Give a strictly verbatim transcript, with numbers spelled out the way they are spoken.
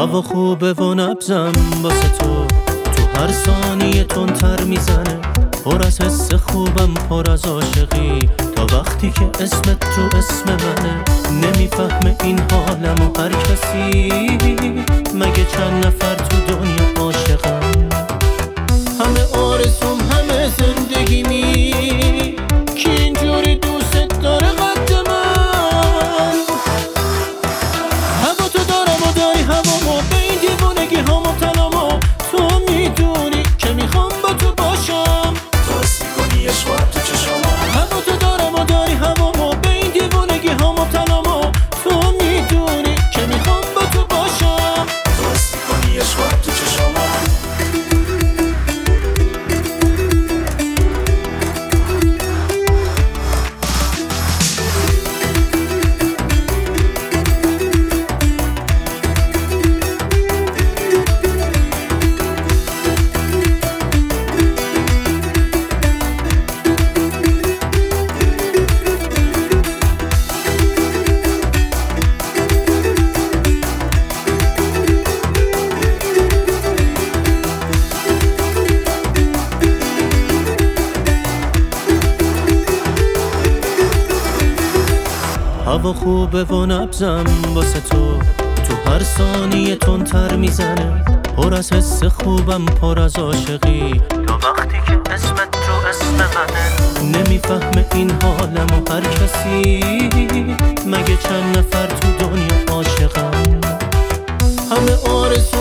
هوا خوبه و نبزم واسه تو، تو هر ثانیه تندتر میزنه، پر از حس خوبم پر از عاشقی، تا وقتی که اسمت رو اسم منه. نمیفهمه این حالمو هر کسی، مگه چند نفر تو دنیا عاشقم. همه آرزوم همه زندگیمی که اینجوری دوست داره قد من. هوا تو دارم و داری هوامو، به این دیوونگی ها مبتلامو، تو میدونی که میخوام با تو باشم. تو حس میکنی عشقات تو چشامو، هوا تو دارم و داری هوامو، به این دیوونگی ها مبتلامو، تو میدونی که میخوام با تو باشم. تو حس میکنی عشقات تو چشامو. هوا خوبه و نبزم واسه تو، تو هر ثانیه تندتر میزنه، پر از حس خوبم پر از عاشقی، تا وقتی که اسمت رو اسم منه. نمیفهمه این حالمو هر کسی، مگه چند نفر تو دنیا عاشقم. همه آرزو